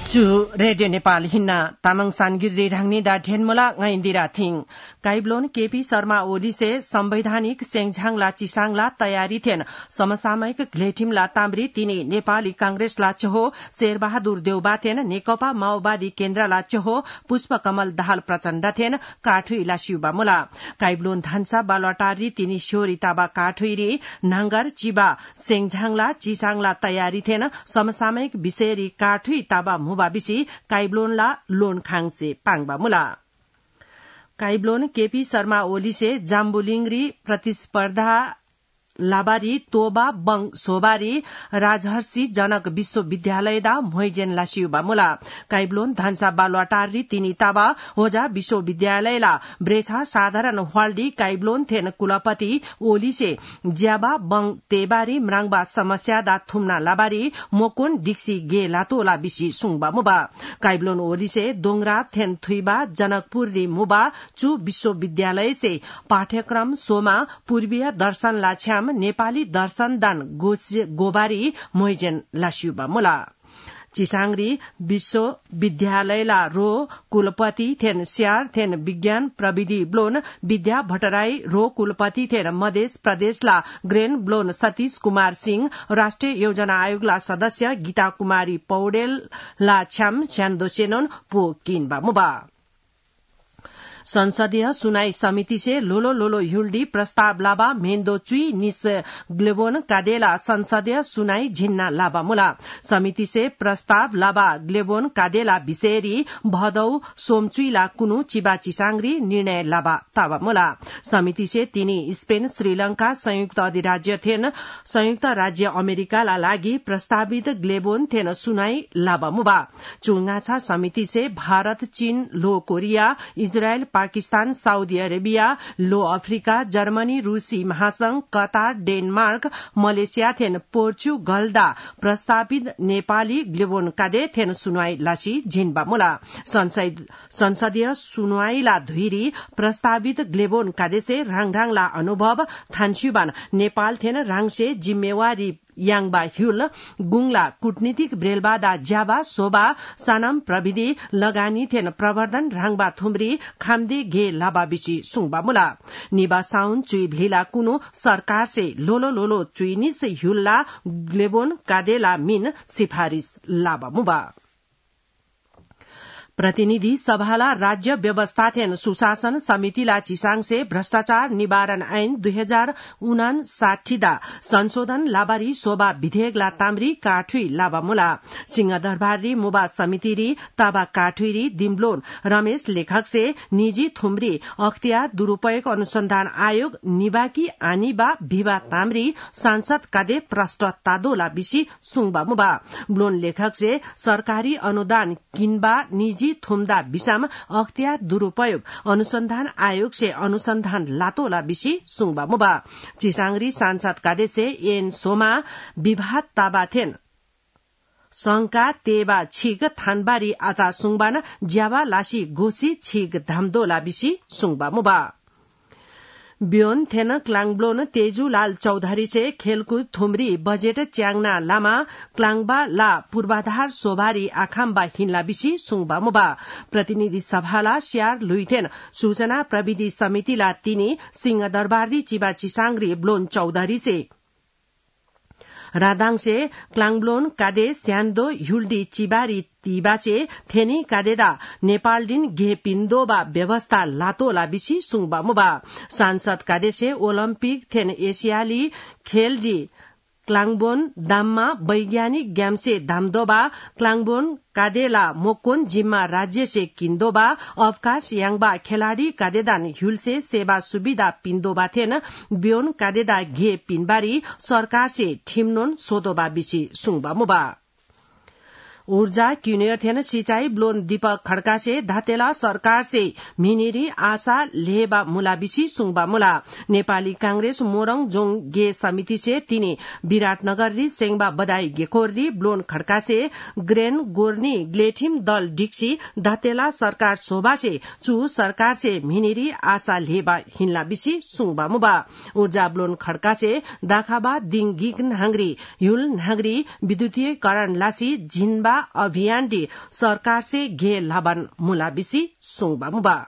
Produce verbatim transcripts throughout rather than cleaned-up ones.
चु रेडियो नेपाल हिन्ना तामाङ सानगिरी राङ्नी डा ढेनमोला ngaindira थिङ काइब्लोन केपी शर्मा ओलीसे संवैधानिक सेङझाङला चिसाङला तयारी थेन समसामयिक ग्लेटिमला ताम्री तिनी नेपाली कांग्रेसला चहो शेरबहादुर देउबा थेन नेकपा माओवादी केन्द्रला चहो पुष्पकमल दाहाल प्रचण्ड थेन काठुइला शिवबा मुला काइब्लोन धान्सा बालवाटारी तिनी श्योरी ताबा काठुइरी नांगर चिबा सेङझाङला चिसाङला तयारी थेन समसामयिक विषयरी काठुइ ताबा मुबाबिसी काइब्लोनला लोन खाङसे पाङबा मुला काइब्लोन केपी शर्मा ओलीसे जाम्बुलिङरी प्रतिस्पर्धा लाबारी तोबा बङ सोबारी राजहर्षी जनक विश्वविद्यालयदा मोइजेन लासियुबा मुला काइब्लोन धान्सा बालवाटारी तिनी ताबा होजा विश्वविद्यालयला ब्रेछा साधारण हवाल्डी काइब्लोन थेन कुलपति ओलीसे ज्याबा बङ तेबारी म्राङबा समस्या दा थुम्ना लाबारी मोकोन डिक्सी गे लातोला बिसी सुङबा मुबा काइब्लोन ओलीसे दोंगरा थेन थुइबा जनकपुर री मुबा चु विश्वविद्यालय से पाठ्यक्रम सोमा पूर्वीय दर्शन लाछ्याम नेपाली दर्शन दान गोबारी मोइजेन लासियुबा मुला चिसाङरी विश्वविद्यालयला रो कुलपति थेन स्यार थेन विज्ञान प्रविधि ब्लोन विद्या भट्टराई रो कुलपति थेन मधेस प्रदेशला ग्रेन ब्लोन सतीश कुमार सिंह राष्ट्रिय योजना आयोगला सदस्य गीता कुमारी पौडेल ला छ्याम छ्यान्दोसेनोन पो किनबा मुबा संसदीय सुनाई समिति से लोलो लोलो युल्डी प्रस्ताव लाबा मेन्दो चुई निस ग्लेबोन कादेला संसदीय सुनाई झिन्ना लाबा मुला समिति से प्रस्ताव लाबा ग्लेबोन कादेला विषयरी भदौ सोमचुईला कुनु चिबा चिसाङरी निर्णय लाबा ताबा मुला समिति से तिनी स्पेन श्रीलंका संयुक्त अधिराज्य थेन संयुक्त राज्य अमेरिकाला लागि प्रस्तावित ग्लेबोन थेन सुनाई लाबा मुबा चुङाछा समिति से भारत चीन लो Korea Israel Pakistan Saudi Arabia लो अफ्रीका जर्मनी रूसी महासंघ कतार डेनमार्क मलेसिया थेन पोर्चुगलदा प्रस्तावित नेपाली ग्लेबोन कादे थेन सुनवाई लासी झिनबा मुला संसदीय सुनवाईला धुइरी प्रस्तावित ग्लेबोन कादे से राङराङला अनुभव थान्स्युबान नेपाल थेन राङसे जिम्मेवारी याङबा ह्युल गुङला कूटनीतिक ब्रेलबादा ज्याबा सोबा सानम प्रविधि लगानी थेन प्रवर्धन राङबा थुम्री खाम्दी घे लाबा बिसी सुङबा मुला निबा साउन चुई भ्लीला कुनु सरकार से लोलो लोलो चुइनिस ह्युलला ग्लेबोन कादेला मिन सिफारिश लाबा मुबा प्रतिनिधि सभाला राज्य व्यवस्था थेन सुशासन समितिला चिसाङ से भ्रष्टाचार निवारण ऐन दुई हजार उनासाठी दा संशोधन लाबारी शोभा विधेयकला ताम्री काठुई लाबा मुला सिंहदरबारी मुबा समितिरी ताबा काठुईरी दिम्लोन रमेश लेखक से निजी थुम्री अख्तियार दुरूपयोग अनुसंधान आयोग निबाकी आनिबा भिवा ताम्री सांसद कादे प्रष्ट तादोला बिसी सुङबा मुबा ब्लोन लेखक से सरकारी अनुदान किनबा निजी थुम्दा विषम अख्तियार दुरूपयोग अनुसंधान आयोग से अनुसंधान लातोला बिसी सुङबा मुबा चिसाङरी सांसद कादे से एन सोमा विवाद ताबाथेन संघका तेबा छिग थानबारी आता सुङबान ज्याबा लासी गोसी छिग धामदोला बिसी सुङबा मुबा बियोन थेन क्लाङब्लोन तेजुलाल चौधरी से खेलकुद थुम्री बजेट च्याङना लामा क्लाङबा ला पूर्वाधार सोभारी आखाम्बा हिन्ला बिसी सुङबा मुबा प्रतिनिधि सभाला स्यार लुइथेन सूचना प्रविधि समितिला तिनी सिंहदरबारी चिबा चिसाङरी ब्लोन चौधरी से रादाङसे क्लाङब्लोन कादे स्यान्दो ह्युल्डी चिबारी तीबासे थेनी कादेदा नेपालदिन घे पिन्दोबा व्यवस्था लातोला बिसी सुङबा मुबा सांसद कादे से ओलम्पिक थेन एसियाली खेल जी क्लाङबोन दाममा वैज्ञानिक ग्यामसे धामदोबा क्लाङबोन कादेला मोकोन जिम्मा राज्य से किन्दोबा अवकाश याङबा खेलाड़ी कादेदान ह्युलसे सेवा सुविधा पिन्दोबा थेन बियोन कादेदा घे पिनबारी सरकार से ठिमनोन सोदोबा बिसी सुङबा मुबा ऊर्जा क्यूनियर थेन सिंचाई ब्लोन दीपक खड़का से धातेला सरकार से मिनिरी आशा लेबा मुला बिसी सुङबा मुला नेपाली कांग्रेस मोरङ जोङ गे समिति से तिनी विराटनगर री सेङबा बदाई गेकोर री ब्लोन खड़का से ग्रेन गोर्नी ग्लेठिम दल डिक्सी धातेला सरकार शोभा से चु सरकार से मिनिरी आशा लेबा हिन्ला बिसी सुङबा मुबा ऊर्जा ब्लोन खड़का से दाखाबा दिङ गिग नांगरी ह्युल नांगरी विद्युतीयकरण लासी झिनबा अभियान डी सरकार से घे लाबन मुला बिसी सुंगबा मुबा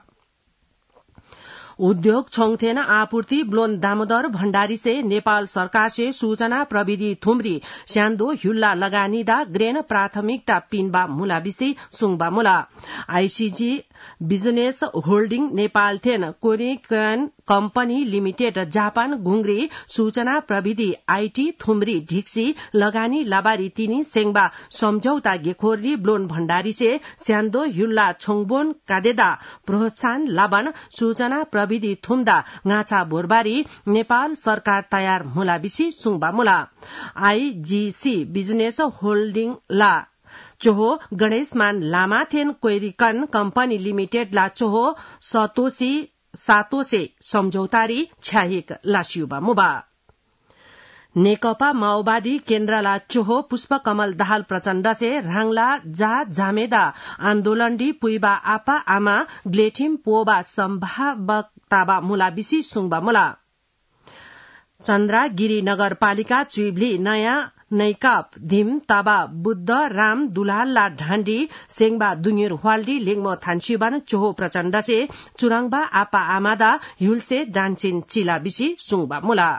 उद्योग छोंगथेन आपूर्ति ब्लोन दामोदर भण्डारी से नेपाल सरकार से सूचना प्रविधि थुमरी स्यान्दो हुल्ला लगानीदा ग्रेन प्राथमिकता पिनबा मुला बिसी सुंगबा मुला आईसीजी बिजनेस होल्डिंग नेपाल थेन कोरियन कम्पनी लिमिटेड जापान घुंग्री सूचना प्रविधि आईटी थुमरी ढिक्सी लगानी लाबारी तिनी सेंगबा सम्झौता गेखोरी ब्लोन भण्डारी से स्यान्दो हुल्ला छोङबोन कादेदा प्रोत्साहन लाबन सूचना विधि थुम्दा गाछा बोरबारी नेपाल सरकार तयार मुला बिसी सुङबा मुला आईजीसी बिजनेस होल्डिंग ला चोहो गणेशमान लामाथेन कोइरिकन कम्पनी लिमिटेड ला चोहो सतोसी सातोसे सम्झौतारी छ्याहिक लासियुबा मुबा नेकपा माओवादी केन्द्रला चोहो पुष्पकमल दाहाल प्रचण्ड से राङला जा जामेदा आन्दोलनडी पुइबा आपा आमा ग्लेठिम पोबा सम्भावकताबा मुला बिसी सुङबा मुला चन्द्रागिरी नगरपालिका चुइभली नयाँ नैकाप धिम ताबा बुद्ध राम दुलालला ढाण्डी सेंगबा दुङिर हवाल्डी लेङमो थान्सिबान चोहो प्रचण्ड से चुराङबा आपा आमादा हुलसे डान्चिन चिला बिसी सुङबा मुला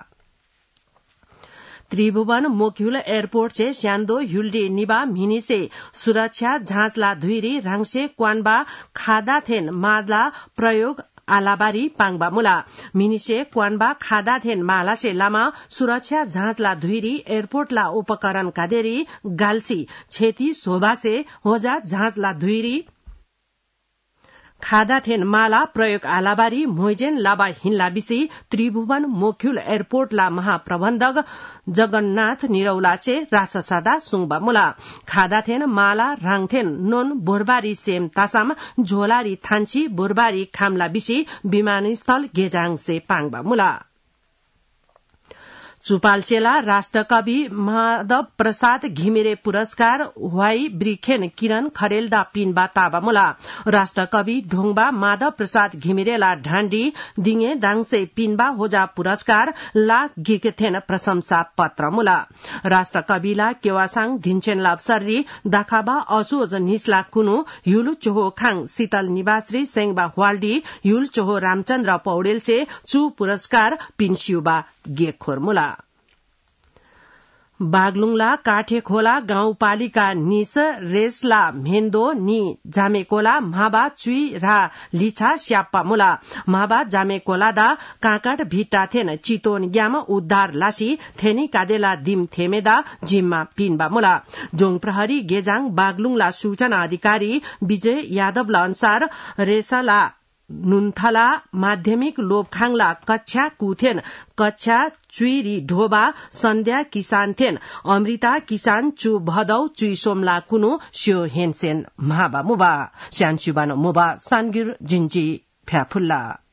त्रिभुवन मोक्युल एयरपोर्ट से स्यान्दो हुल्डी निबा मिनी से सुरक्षा जाँचला धुइरी राङसे क्वानबा खादा थेन माला प्रयोग आलाबारी पाङबा मुला मिनिसे क्वानबा खादा थेन माला से लामा सुरक्षा जाँचला धुइरी एयरपोर्टला उपकरण कादेरी गाल्सी छेती शोभा से होजा जाँचला धुइरी खादा थेन माला प्रयोग आलाबारी मोइजेन लाबा हिन्ला बिसी त्रिभुवन मोक्युल एयरपोर्टला महाप्रबन्धक जगन्नाथ निरौला से राससादा सुङबा मुला खादा थेन माला राङथेन नोन बोरबारी सेम तासाम झोलारी थान्ची बोरबारी खामला बिसी विमानस्थल गेजाङ से पाङबा मुला चुपालचेला राष्ट्रकवि माधव प्रसाद घिमिरे पुरस्कार वाई ब्रिखेन किरण खरेलदा पिनबा ताबा मुला राष्ट्रकवि ढोङबा माधव प्रसाद घिमिरेला ढाण्डी दिङे दाङसे पिनबा होजा पुरस्कार ला गिगथेन प्रशंसा पत्र मुला राष्ट्रकविला केवासाङ धिनचेन लापसर्री दाखाबा असोज निस्ला कुनु युलु चोहो खाङ शीतल निवासरी सेंगबा हवाल्डी युल चोहो रामचन्द्र पौडेल से चु पुरस्कार पिन्सियुबा गेखोर मुला बागलुङला काठेखोला गाउँपालिका निस रेसला मेन्दो नि जामेकोला म्हाबा चुई रा लिछा स्याप्पा मुला म्हाबा जामेकोला दा काकाट भिट्टा थेन चितोन ग्याम उद्धार लासी थेनी कादेला दिम थेमेदा जिम्मा पिनबा मुला जोङ प्रहरी गेजाङ बागलुङला सूचना अधिकारी विजय यादवला अनुसार रेसला नुन्थला माध्यमिक लोभखाङला कक्षा कुथेन कक्षा चुइरी ढोबा सन्ध्या किसान थेन अमृता किसान चु भदौ चुई सोमला कुनु स्यो हेनसेन महाबा मुबा स्यानसुबानो मुबा सानगिर जिन्जी फ्याफुल्ला